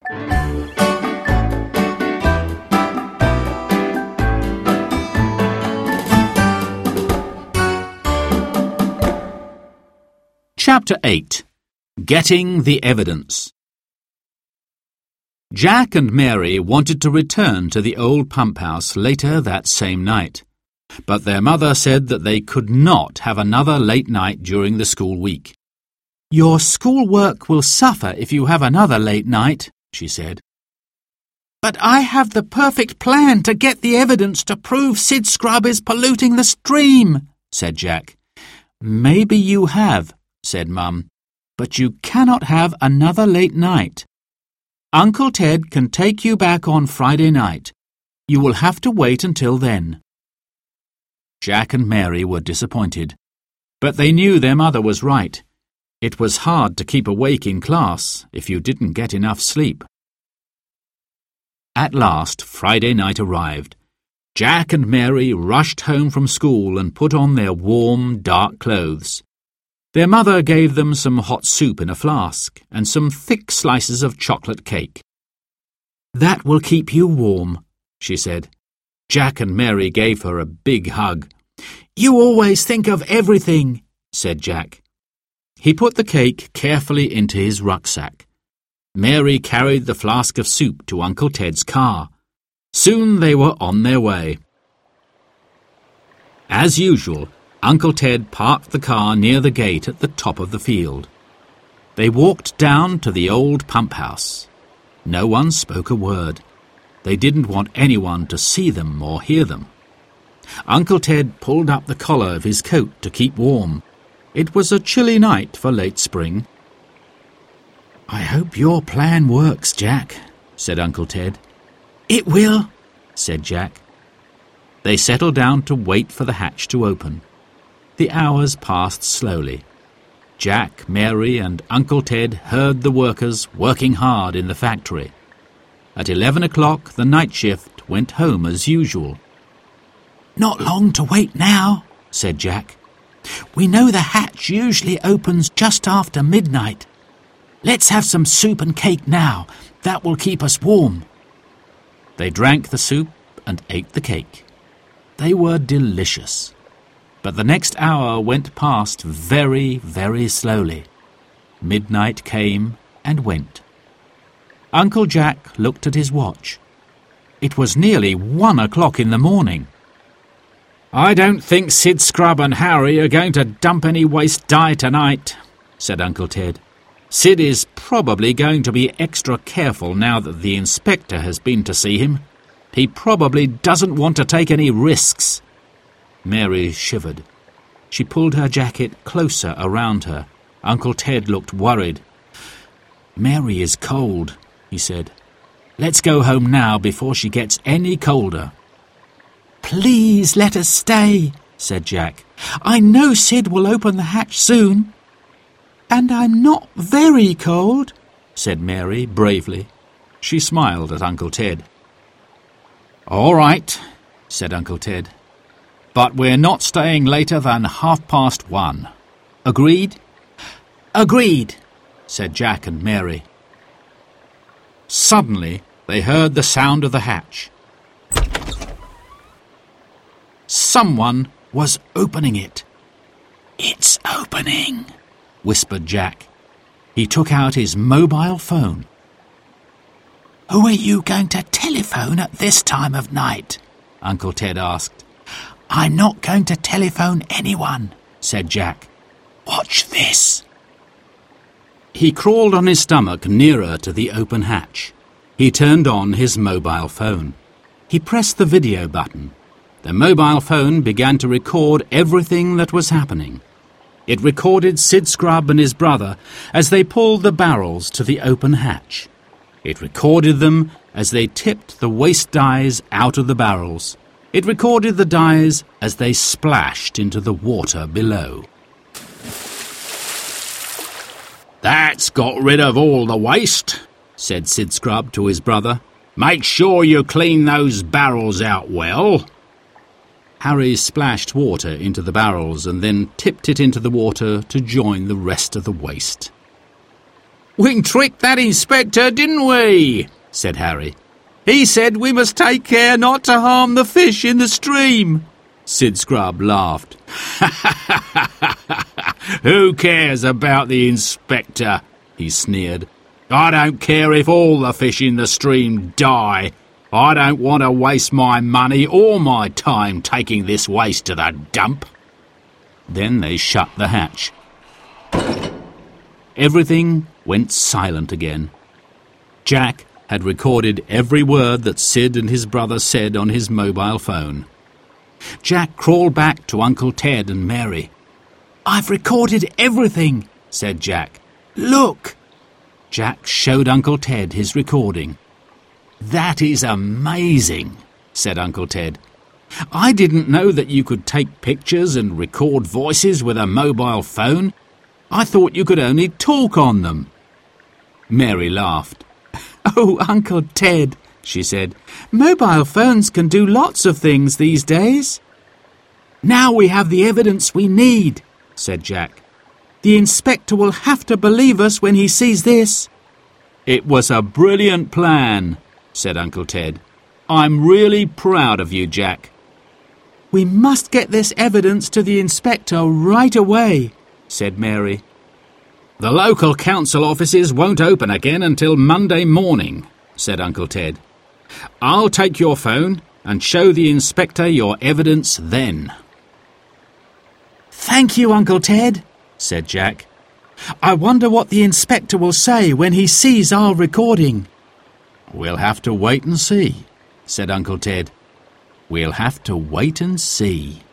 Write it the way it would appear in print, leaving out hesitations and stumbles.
Chapter 8. Getting the Evidence. Jack and Mary wanted to return to the old pump house later that same night, but their mother said that they could not have another late night during the school week. "Your schoolwork will suffer if you have another late night," she said. "But I have the perfect plan to get the evidence to prove Sid Scrubb is polluting the stream," said Jack. "Maybe you have," said Mum, "but you cannot have another late night. Uncle Ted can take you back on Friday night. You will have to wait until then." Jack and Mary were disappointed, but they knew their mother was right. It was hard to keep awake in class if you didn't get enough sleep. At last, Friday night arrived. Jack and Mary rushed home from school and put on their warm, dark clothes. Their mother gave them some hot soup in a flask and some thick slices of chocolate cake. "That will keep you warm," she said. Jack and Mary gave her a big hug. "You always think of everything," said Jack. He put the cake carefully into his rucksack. Mary carried the flask of soup to Uncle Ted's car. Soon they were on their way. As usual, Uncle Ted parked the car near the gate at the top of the field. They walked down to the old pump house. No one spoke a word. They didn't want anyone to see them or hear them. Uncle Ted pulled up the collar of his coat to keep warm. It was a chilly night for late spring. "I hope your plan works, Jack," said Uncle Ted. "It will," said Jack. They settled down to wait for the hatch to open. The hours passed slowly. Jack, Mary, and Uncle Ted heard the workers working hard in the factory. At 11 o'clock, the night shift went home as usual. "Not long to wait now," said Jack. "We know the hatch usually opens just after midnight. Let's have some soup and cake now. That will keep us warm." They drank the soup and ate the cake. They were delicious. But the next hour went past very, very slowly. Midnight came and went. Uncle Jack looked at his watch. It was nearly 1 o'clock in the morning. "I don't think Sid Scrubb and Harry are going to dump any waste dye tonight," said Uncle Ted. "Sid is probably going to be extra careful now that the inspector has been to see him. He probably doesn't want to take any risks." Mary shivered. She pulled her jacket closer around her. Uncle Ted looked worried. "Mary is cold," he said. "Let's go home now before she gets any colder." "Please let us stay," said Jack. "I know Sid will open the hatch soon." "And I'm not very cold," said Mary bravely. She smiled at Uncle Ted. "All right," said Uncle Ted. "But we're not staying later than 1:30. Agreed?" "Agreed," said Jack and Mary. Suddenly, they heard the sound of the hatch. Someone was opening it. "It's opening," whispered Jack. He took out his mobile phone. "Who are you going to telephone at this time of night?" Uncle Ted asked. "I'm not going to telephone anyone," said Jack. "Watch this." He crawled on his stomach nearer to the open hatch. He turned on his mobile phone. He pressed the video button. The mobile phone began to record everything that was happening. It recorded Sid Scrubb and his brother as they pulled the barrels to the open hatch. It recorded them as they tipped the waste dyes out of the barrels. It recorded the dyes as they splashed into the water below. "That's got rid of all the waste," said Sid Scrubb to his brother. "Make sure you clean those barrels out well." Harry splashed water into the barrels and then tipped it into the water to join the rest of the waste. "We tricked that inspector, didn't we?" said Harry. "He said we must take care not to harm the fish in the stream." Sid Scrub laughed. "Who cares about the inspector?" he sneered. "I don't care if all the fish in the stream die. I don't want to waste my money or my time taking this waste to the dump." Then they shut the hatch. Everything went silent again. Jack had recorded every word that Sid and his brother said on his mobile phone. Jack crawled back to Uncle Ted and Mary. "I've recorded everything," said Jack. "Look!" Jack showed Uncle Ted his recording. "That is amazing," said Uncle Ted. "I didn't know that you could take pictures and record voices with a mobile phone. I thought you could only talk on them." Mary laughed. "Oh, Uncle Ted," she said, "mobile phones can do lots of things these days." "Now we have the evidence we need," said Jack. "The inspector will have to believe us when he sees this." "It was a brilliant plan," said Uncle Ted. "I'm really proud of you, Jack." "We must get this evidence to the inspector right away," said Mary. "The local council offices won't open again until Monday morning," said Uncle Ted. "I'll take your phone and show the inspector your evidence then." "Thank you, Uncle Ted," said Jack. "I wonder what the inspector will say when he sees our recording." "We'll have to wait and see," said Uncle Ted. "We'll have to wait and see."